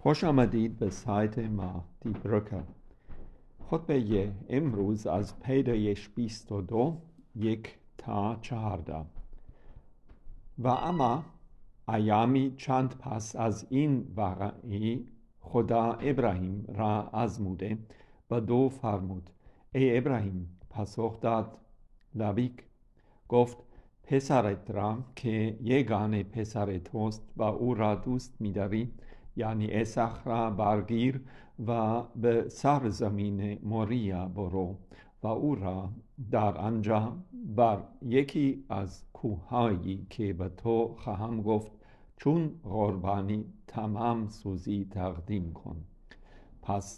خوش آمدید به سایت ما دی برکه. خطبه امروز از پیدایش 22 1 تا 14. و اما ایامی چند پس از این واقعه خدا ابراهیم را آزموده بدو فرمود: ای ابراهیم. پاسخ داد: لبیک. گفت: پسرت را که یگانه پسر توست و او را دوست می‌داری، یعنی اسحاق را برگیر و به سرزمین موریا برو و او را در آنجا بر یکی از کوههایی که به تو خواهم گفت چون قربانی تمام سوزی تقدیم کن. پس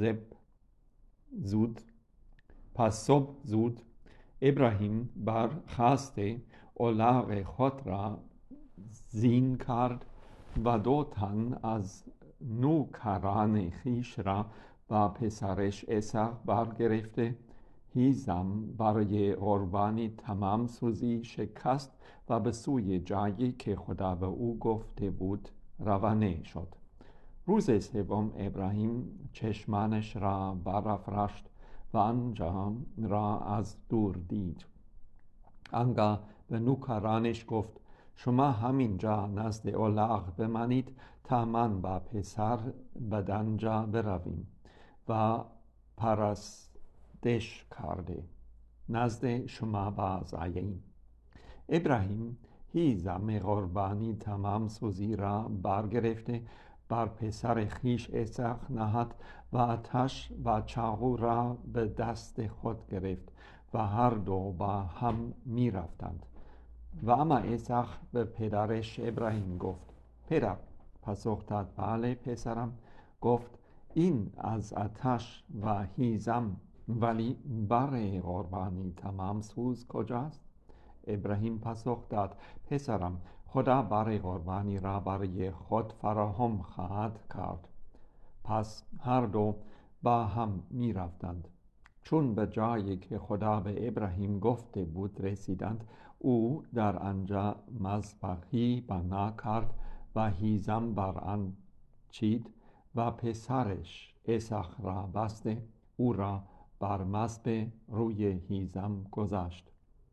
صبح زود ابراهیم برخاست الاغ خود را زین کرد و 2 تن از نوکران خویش را و پسرش اسحاق برگرفته هیزم برای قربانی تمام سوزی شکست و به سوی جایی که خدا به او گفته بود روانه شد. روز سوم ابراهیم چشمانش را برافراشت و آنجا را از دور دید. آنگاه به نوکرانش گفت: شما همینجا نزد الاغ بمانید تا من با پسر بدانجا برویم و پرستش کرده نزد شما باز آییم. ابراهیم هیزم قربانی تمام سوزی را برگرفته بر پسر خویش اسحاق نهاد و آتش و چاقو را به دست خود گرفت و هر دو با هم می رفتند. و اما اسحاق به پدرش ابراهیم گفت: پدر. پاسخ داد: بله پسرم. گفت: این از آتش و هیزم، ولی برای قربانی تمام سوز کجاست؟ ابراهیم پاسخ داد: پسرم، خدا برای قربانی را برای خود فراهم خواهد کرد. پس هر دو با هم می رفتند. چون به جایی که خدا به ابراهیم گفته بود رسیدند، او در آنجا مذبحی بنا کرد و هیزم بر آن چید و پسرش اسحاق را بسته او را بر مذبح روی هیزم گذاشت.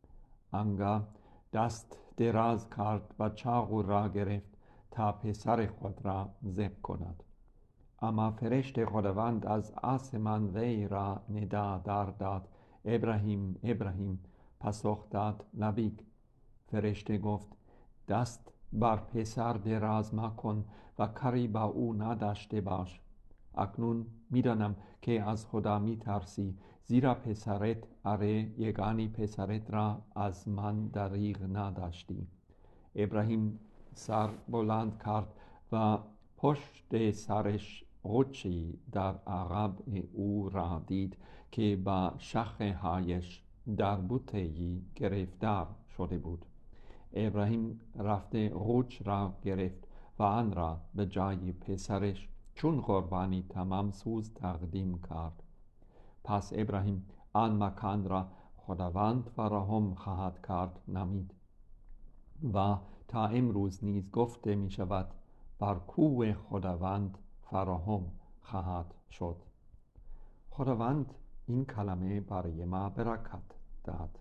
آنگاه دست دراز کرد و چاقو را گرفت تا پسر خود را ذبح کند. اما فرشته خداوند از آسمان وی را ندا داد: ابراهیم، ابراهیم. پاسخ داد: لبیک. فرشته گفت: دست بر پسر دراز مکن و کاری با او نداشته باش. اکنون میدانم که از خدا میترسی، زیرا پسرت، یگانه پسرت را از من دریغ نداشتی. ابراهیم سر بلند کرد و پشت سرش قوچی در عقب او را دید که با شاخه‌هایش در بوته‌ای گرفتار شده بود. ابراهیم رفته قوچ را گرفت و آن را به جای پسرش چون قربانی تمام سوز تقدیم کرد. پس ابراهیم آن مکان را خداوند فراهم خواهد کرد نامید و تا امروز نیز گفته می شود بر کوه خداوند فراهم خواهد شد. خداوند این کلمه برای ما برکت داد.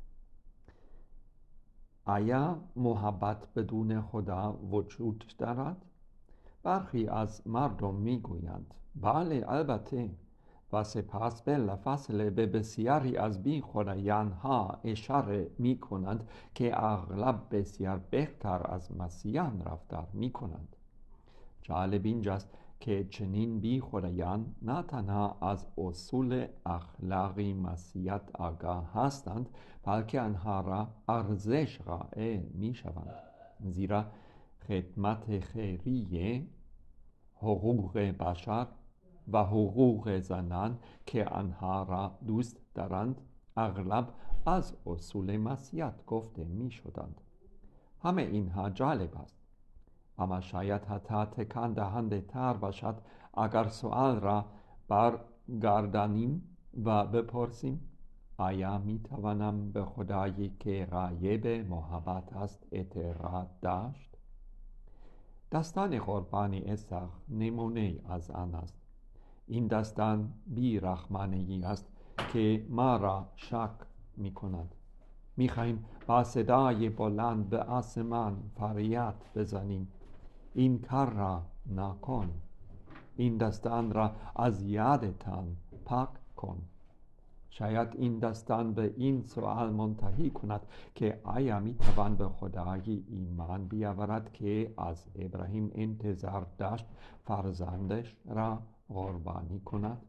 آیا محبت بدون خدا وجود دارد؟ برخی از مردم میگویند بله، البته، و سپس بلافاصله به بسیاری از بی خدایان ها اشاره می کنند که اغلب بسیار بهتر از مسیحیان رفتار می کنند. جالب اینجاست که چنین بی خدایان نه تنها از اصول اخلاقی مسیحیت آگاه هستند، بلکه آنها را ارزش قائل می شوند، زیرا خدمت خیریه، حقوق بشر و حقوق زنان که آنها را دوست دارند اغلب از اصول مسیحیت گفته می شدند. همه اینها جالب است، اما شاید حتی تکان دهنده تر باشد اگر سؤال را برگردانیم و بپرسیم: آیا می توانم به خدایی که غایب محبت است اعتقاد داشت؟ داستان قربانی اسحاق نمونه از آن است. این داستان بی‌رحمانه‌ای است که ما را شک می کند. می خواهیم با صدای بلند به آسمان فریاد بزنیم: این کار را نکن. این داستان را از یادتان پاک کن. شاید این داستان به این سوال منتهی کند که آیا می توان به خدای ایمان بیاورد که از ابراهیم انتظار داشت فرزندش را قربانی کند؟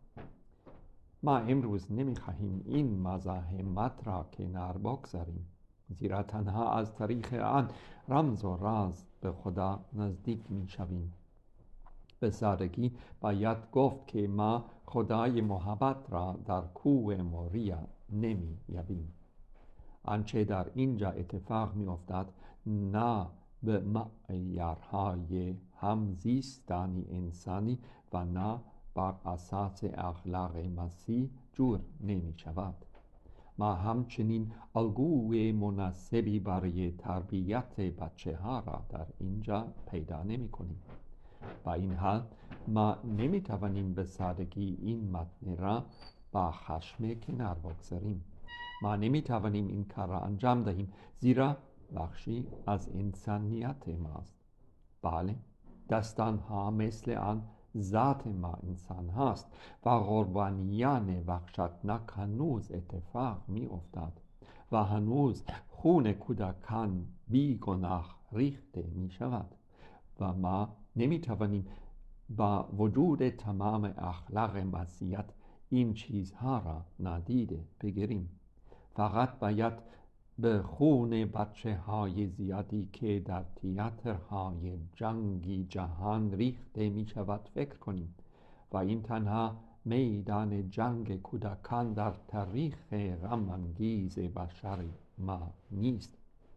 ما امروز نمی خواهیم این مزاحمت را کنار بگذاریم، زیرا تنها از طریق آن رمز و راز به خدا نزدیک می شویم. به سادگی باید گفت که ما خدای محبت را در کوه موریا نمی یابیم. آنچه در اینجا اتفاق می افتد نه به معیارهای همزیستانی انسانی و نه بر اساس اخلاق مسیح جور نمی شود. ما همچنین الگوی مناسبی برای تربیت بچه ها را در اینجا پیدا نمی کنیم. با این حال ما نمی توانیم به سادگی این متن را با خشم کنار بگذاریم. ما نمی توانیم این کار را انجام دهیم، زیرا بخشی از انسانیت ماست. بله، داستان ها مثل آن ذات ما انسان هست و قربانیان وحشتناک هنوز اتفاق می افتاد و هنوز خون کودکان بی گناه ریخته می شود و ما نمی توانیم با وجود تمام اخلاق مسیحیت این چیزها را نادیده بگیریم. فقط باید به خون بچه های زیادی که در تئاترهای جنگی جهان ریخته می شود فکر کنیم و این تنها میدان جنگ کودکان در تاریخ غم‌انگیز بشر ما نیست.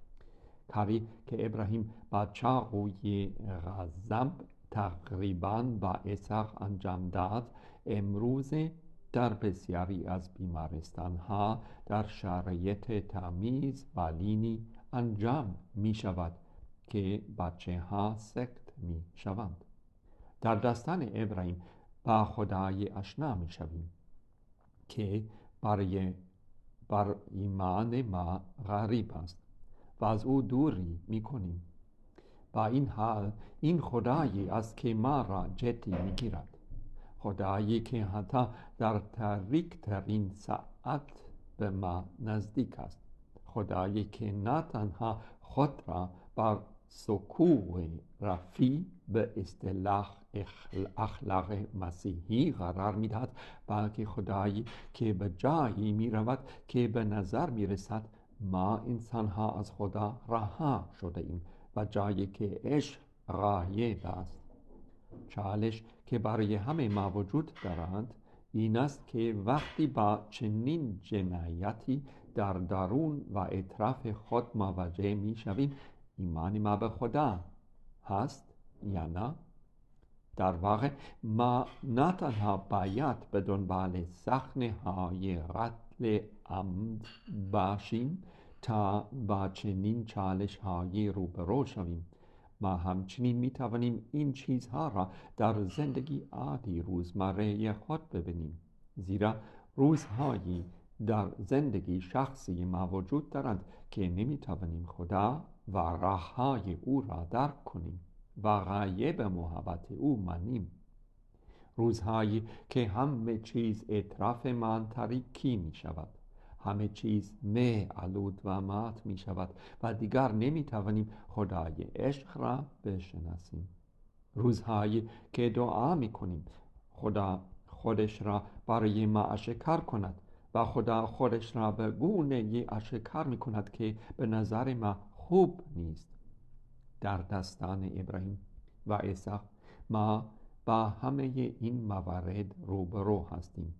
کاری که ابراهیم با چاقوی غضب تقریباً با اسحاق انجام داد امروز در بسیاری از بیمارستان‌ها در شرایط تمیز و لینی انجام می شود که بچه ها سکت می شوند. در داستان ابراهیم با خدای آشنا می شویم که بر ایمان ما غریب است و از او دوری می کنیم. با این حال این خدایی است که ما را جدی می گیرد. خدایی که حتی در تاریک ترین ساعت به ما نزدیک است. خدایی که نه تنها خود را بر سکوه رفیع به اصطلاح اخلاق مسیحی قرار می دهد، بلکه خدایی که به جایی می رود که به نظر می رسد ما انسانها از خدا رها شده ایم و جایی که عشق غایب است. چالش که برای همه ما وجود دارد این است که وقتی با چنین جنایتی در درون و اطراف خود مواجه می شویم، ایمان ما به خدا هست یا نه؟ در واقع ما نه تنها باید به دنبال صحنه‌های قتل عمد باشیم تا با چنین چالش‌هایی روبرو شویم، ما همچنین می توانیم این چیزها را در زندگی عادی روزمره خود ببینیم، زیرا روزهایی در زندگی شخصی ما وجود دارند که نمی توانیم خدا و راه‌های او را درک کنیم و غایب محبت او مانیم. روزهایی که همه چیز اطرافمان تاریکی می شود، همه چیز آلود و مات می شود و دیگر نمی توانیم خدای عشق را بشناسیم. روزهایی که دعا می کنیم خدا خودش را برای ما آشکار کند و خدا خودش را به گونه‌ای آشکار می کند که به نظر ما خوب نیست. در داستان ابراهیم و اسحاق ما با همه این موارد روبرو هستیم.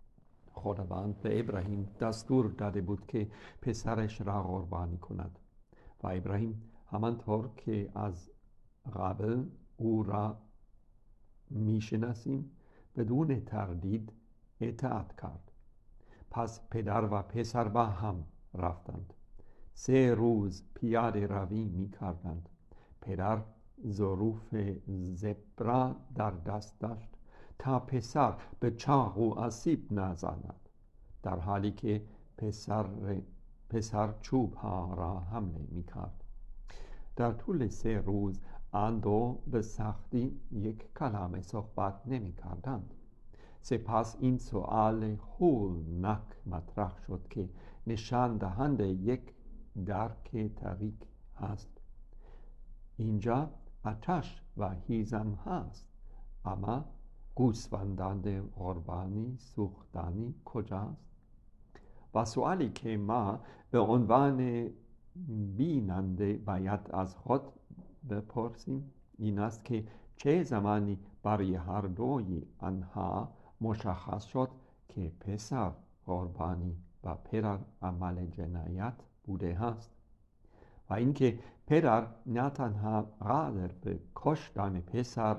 خداوند به ابراهیم دستور داده بود که پسرش را قربانی کند و ابراهیم همانطور که از قبل او را میشناسیم بدون تردید اطاعت کرد. پس پدر و پسر با هم رفتند. 3 روز پیاده روی می کردند. پدر ظروف زبرا در دست داشت تا پسر به چاقو آسیب نزند، در حالی که پسر چوب ها را حمله می کرد. در طول 3 روز آن دو به سختی یک کلمه صحبت نمی کردند. سپس این سؤال هولناک مطرح شد که نشان دهنده یک درک تاریک است. اینجا آتش و هیزم هست، اما گوسفندان قربانی سوختنی کجاست؟ و سؤالی که ما به عنوان بیننده باید از خود بپرسیم این است که چه زمانی برای هر دوی آنها مشخص شد که پسر قربانی و پدر عمل جنایت بوده است، و اینکه پدر نه تنها قادر به کشتن پسر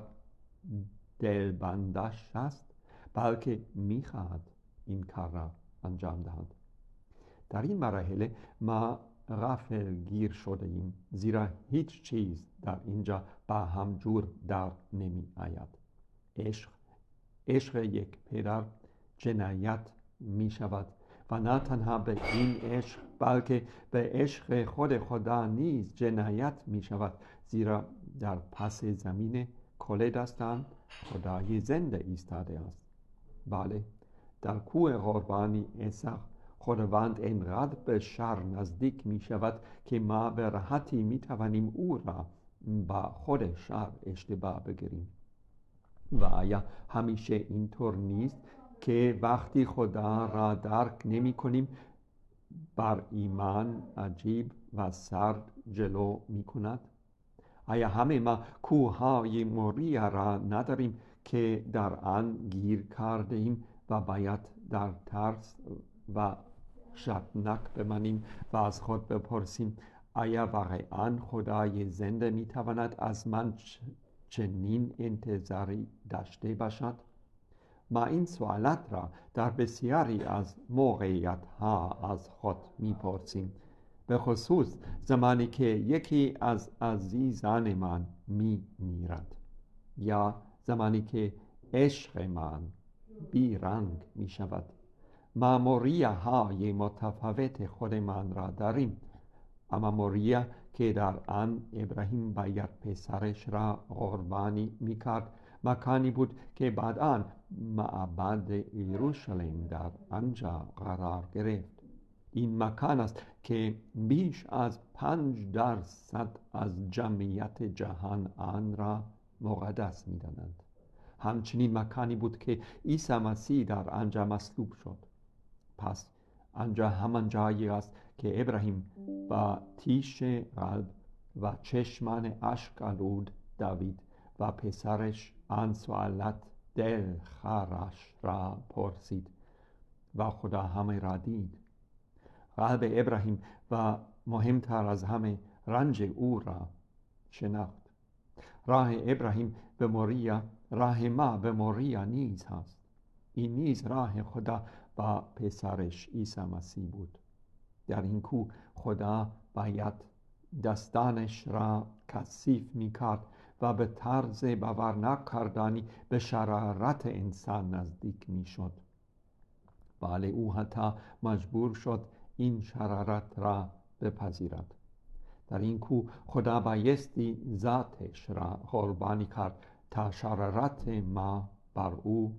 دلبندش است، بلکه میخواهد این کار را انجام دهد. در این مرحله ما غافل گیر شده ایم، زیرا هیچ چیز در اینجا با هم جور در نمی آید. عشق یک پدر جنایت می شود و نه تنها به این عشق بلکه به عشق خود خدا نیز جنایت می شود، زیرا در پس زمین کل داستان خدای زنده ایستاده است. بله، در کوه قربانی عیسی خداوند اینقدر به شر نزدیک می شود که ما به راحتی می توانیم او را با خود شر اشتباه بگیریم. و آیا همیشه اینطور نیست که وقتی خدا را درک نمی کنیم بر ایمان عجیب و سرد جلو می کند؟ آیا همه ما کوههای موریا را نداریم که در آن گیر کرده ایم و باید در ترس و شرمناک بمانیم و از خود بپرسیم آیا واقعا خدای زنده می تواند از من چنین انتظاری داشته باشد؟ ما این سوالات را در بسیاری از موقعیت ها از خود می پرسیم، به خصوص زمانی که یکی از عزیزان من می میرد یا زمانی که عشق من بیرنگ می شود. ما موریا های متفاوت خودمان را داریم، اما موریا که در آن ابراهیم باید پسرش را قربانی میکرد مکانی بود که بعداً معبد یروشلم در آنجا قرار گرفت. این مکان است که بیش از 5% از جمعیت جهان آن را مقدس می‌دانند. همچنین مکانی بود که عیسی مسیح در آنجا مصلوب شد. پس آنجا همان جایی است که ابراهیم با تیش قلب و چشمان اشک آلود دوید و پسرش آن سوالات دلخوارش را پرسید و خدا همه را دید. قلب ابراهیم و مهمتر از همه رنج او را شناخت. راه ابراهیم به موریا راه ما به موریا نیز هست. این نیز راه خدا با پسرش عیسی مسیح بود. در این کوه خدا باید دستانش را کثیف می‌کرد و به طرز باور نکردنی به شرارت انسان نزدیک می‌شد. بله، او حتی مجبور شد این شرارت را بپذیرد. در این کوه خدا بایستی ذاتش را قربانی کرد تا شرارت ما بر او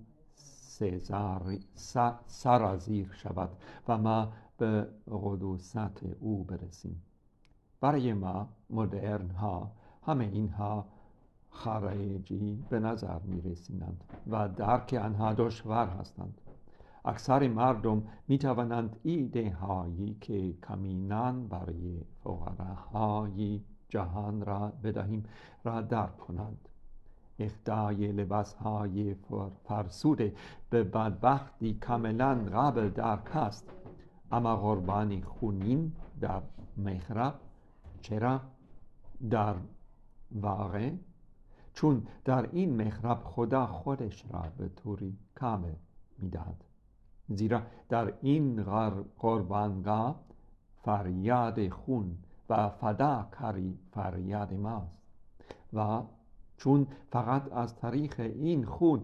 سرازیر شود و ما به قدوست او برسیم. برای ما مدرن ها همه اینها خارجی به نظر می رسیدند و درک آنها دشوار هستند. اکثر مردم می توانند ایده هایی که کمینان برای فقراهای جهان را بدهیم را درک کنند. اهدای لباس های فرسوده به بدبختی کاملا قابل درک است، اما قربانی خونین در محراب چرا؟ در واقع چون در این محراب خدا خودش را به طوری کامل می‌دهد، زیرا در این قربانگاه فریاد خون و فداکاری فریاد ماست و چون فقط از طریق این خون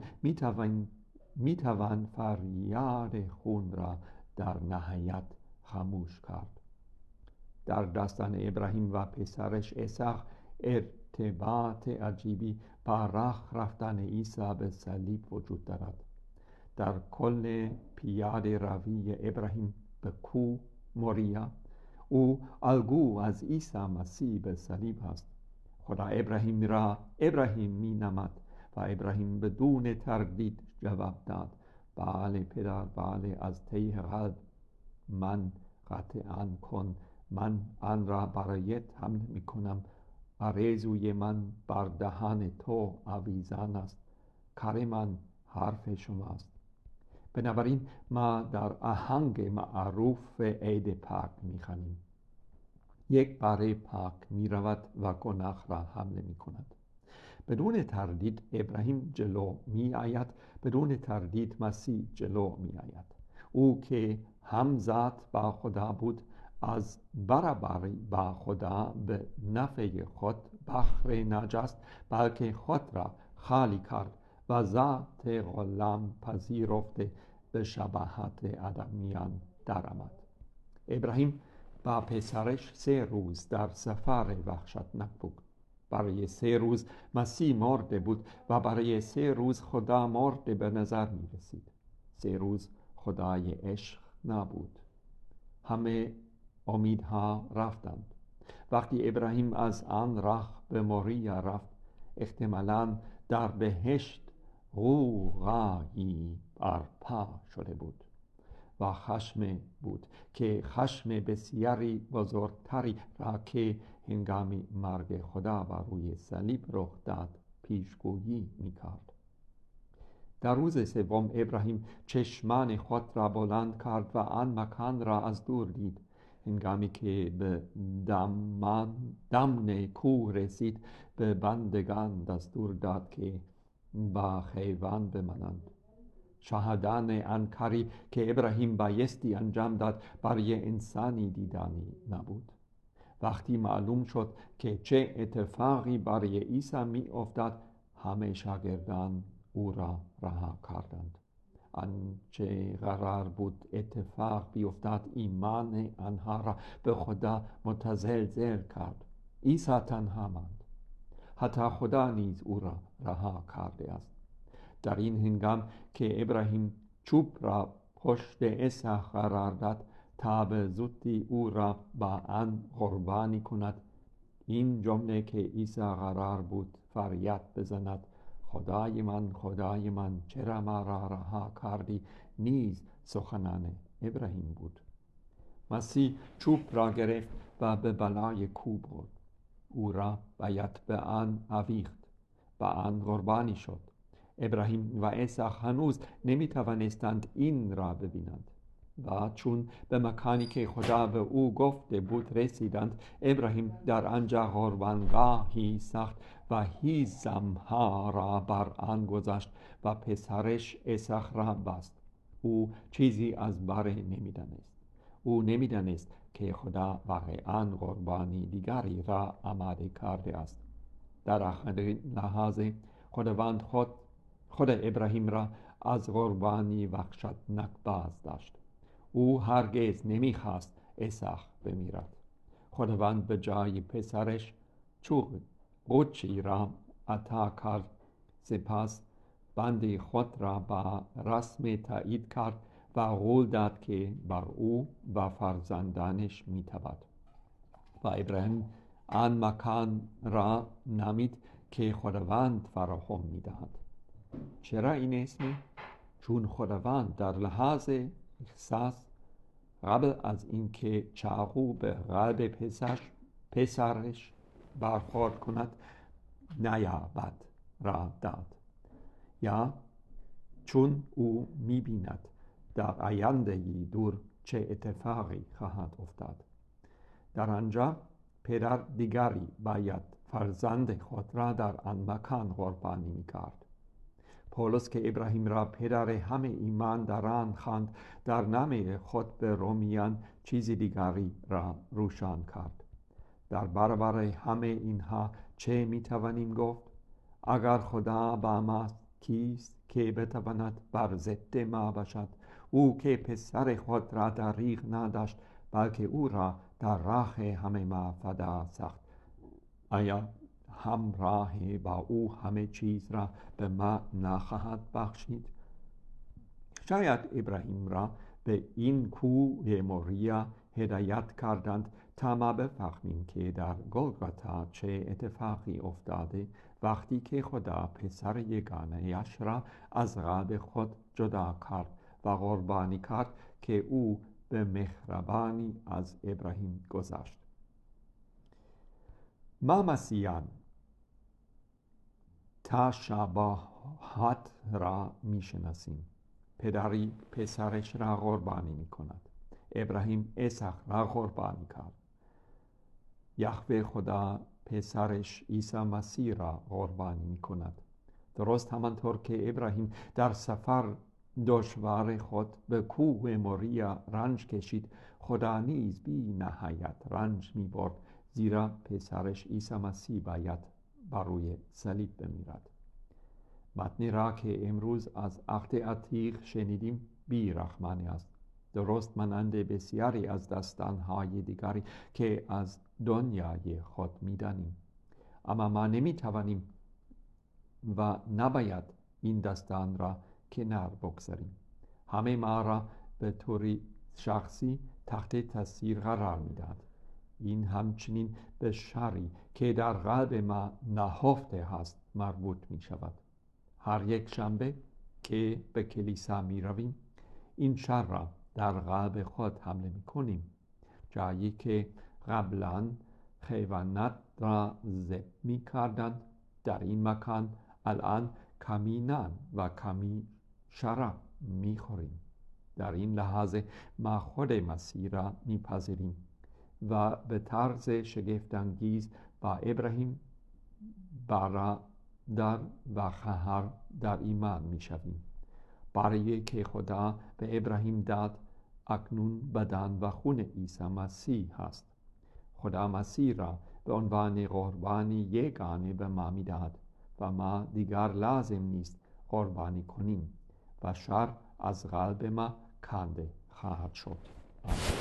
میتوان فریاد خون را در نهایت خاموش کرد. در داستان ابراهیم و پسرش اسحاق ارتباط عجیبی با راه رفتن عیسی به صلیب وجود دارد. در کل پیاده روی ابراهیم به کوه موریا، او الگو از عیسی مسیح به صلیب است. خدا ابراهیم را ابراهیم می نامد و ابراهیم بدون تردید جواب داد: بله پدر، بله، از ته قلب من قطعاً کن. من آن را برایت حمل می کنم. آرزوی من بر دهان تو آویزان است. کار من حرف شماست. بنابراین ما در آهنگ معروف عید پاک می‌خوانیم: یک باره پاک می رود و گناه را حمل می کند. بدون تردید ابراهیم جلو می آید، بدون تردید مسیح جلو می آید. او که همزاد با خدا بود، از برابری با خدا به نفع خود بهره نجست، بلکه خود را خالی کرد و ذات غلام پذیرفته به شباهت آدمیان درآمد. ابراهیم با پسرش 3 روز در سفر وحشتناک بود. برای 3 روز مسیح مرده بود و برای 3 روز خدا مرده به نظر می رسید. 3 روز خدای عشق نبود. همه امیدها رفتند. وقتی ابراهیم از آن راه به موریا رفت، احتمالاً در بهشت غوغایی برپا شده بود و خشم بود که خشم بسیاری بزرگتری را که هنگام مرگ خدا بر روی صلیب رخ داد پیشگویی می‌کرد. در روز سوم ابراهیم چشمان خود را بلند کرد و آن مکان را از دور دید. هنگامی که به دامن کوه رسید، به بندگان دستور داد که با خیوان بمانند. شاهدان آن کاری که ابراهیم بایستی انجام داد برای انسانی دیدنی نبود. وقتی معلوم شد که چه اتفاقی برای عیسی می افتاد، همه شاگردان او را رها کردند. آنچه قرار بود اتفاق بیفتد ایمان آنها را به خدا متزلزل کرد. عیسی تنها ماند. حتی خدا نیز او را رها کرده است. در این هنگام که ابراهیم چوب را پشت اسحاق قرار داد تا به زودی او را با آن قربانی کند، این جمله که عیسی قرار بود فریاد بزند: خدای من، چرا ما را رها کردی، نیز سخنان ابراهیم بود. مسیح چوب را گرفت و به بالای کوه برد. او را باید به آن آویخت، به آن قربانی شد. ابراهیم و اسحاق هنوز نمی‌توانستند این را ببینند و چون به مکانی که خدا به او گفته بود رسیدند، ابراهیم در آنجا قربانگاهی ساخت و هیزم‌ها را بر آن گذاشت و پسرش اسحاق را بست. او چیزی از باره نمی‌دانست. او نمی‌دانست که خدا واقعاً قربانی دیگری را آماده کرده است. در آخرین لحظه خداوند خود ابراهیم را از قربانی وحشتناک باز داشت. او هرگز نمیخواست اسحاق بمیرد. خداوند به جای پسرش قوچی را عطا کرد. سپس بند خود را با رسم تایید کرد و قول داد که بر او و فرزندانش میتابد. و ابراهیم آن مکان را نامید که خداوند فراخوان میدهد. چرا این اسمی؟ چون خداوند در لحظه احساس قبل از اینکه چاقو به قلب پسرش برخورد کند نیابد را داد، یا چون او می‌بیند در آینده‌ای دور چه اتفاقی خواهد افتاد. در آنجا پدر دیگری باید فرزند خود را در آن مکان قربانی می‌کرد. پولس که ابراهیم را پدر همه ایمانداران خواند، در نامه خود به رومیان چیز دیگری را روشن کرد. در برابر همه اینها چه میتوانیم گفت؟ اگر خدا با ماست کیست که بتواند بر ضد ما باشد؟ او که پسر خود را در ریگ نداشت، بلکه او را در راه همه ما فدا ساخت. آیا همراه با او همه چیز را به ما نخواهد بخشید؟ شاید ابراهیم را به این کوه موریا هدایت کردند تا ما بفهمیم که در گلگوتا چه اتفاقی افتاده وقتی که خدا پسر یگانه‌اش را از قلب خود جدا کرد و قربانی کرد که او به مهربانی از ابراهیم گذشت. ما مسیحیان تشابهات را میشناسیم. پدری پسرش را قربانی می کند. ابراهیم اسحاق را قربانی کرد. یهوه خدا پسرش عیسی مسیح را قربانی می کند. درست همانطور که ابراهیم در سفر دشوار خود به کوه موریا رنج کشید، خدا نیز بی نهایت رنج می برد، زیرا پسرش عیسی مسیح باید بر روی صلیب بمیرد. متنی را که امروز از عهد عتیق شنیدیم بی‌رحمانه است، درست مانند بسیاری از داستان‌های دیگری که از دنیای خود می‌دانیم. اما ما نمی‌توانیم و نباید این داستان را کنار بگذاریم. همه ما را به طوری شخصی تحت تاثیر قرار می‌دهد. این همچنین به شری که در قلب ما نهفته است مربوط می‌شود. هر یک شنبه که به کلیسا می رویم، این شر را در قلب خود حمله می کنیم. جایی که قبلا حیوانات را ذبح می کردند، در این مکان الان کمی نان و کمی شراب می خوریم. در این لحظه ما خود مسیح را می پذیریم و به طرز شگفت‌انگیز با ابراهیم در و خواهر در ایمان می شویم. برای که خدا به ابراهیم داد اکنون بدن و خون عیسی مسیح هست. خدا مسیح را به عنوان قربانی یگانه به ما می دهد و ما دیگر لازم نیست قربانی کنیم و شر از قلب ما کنده خواهد شد.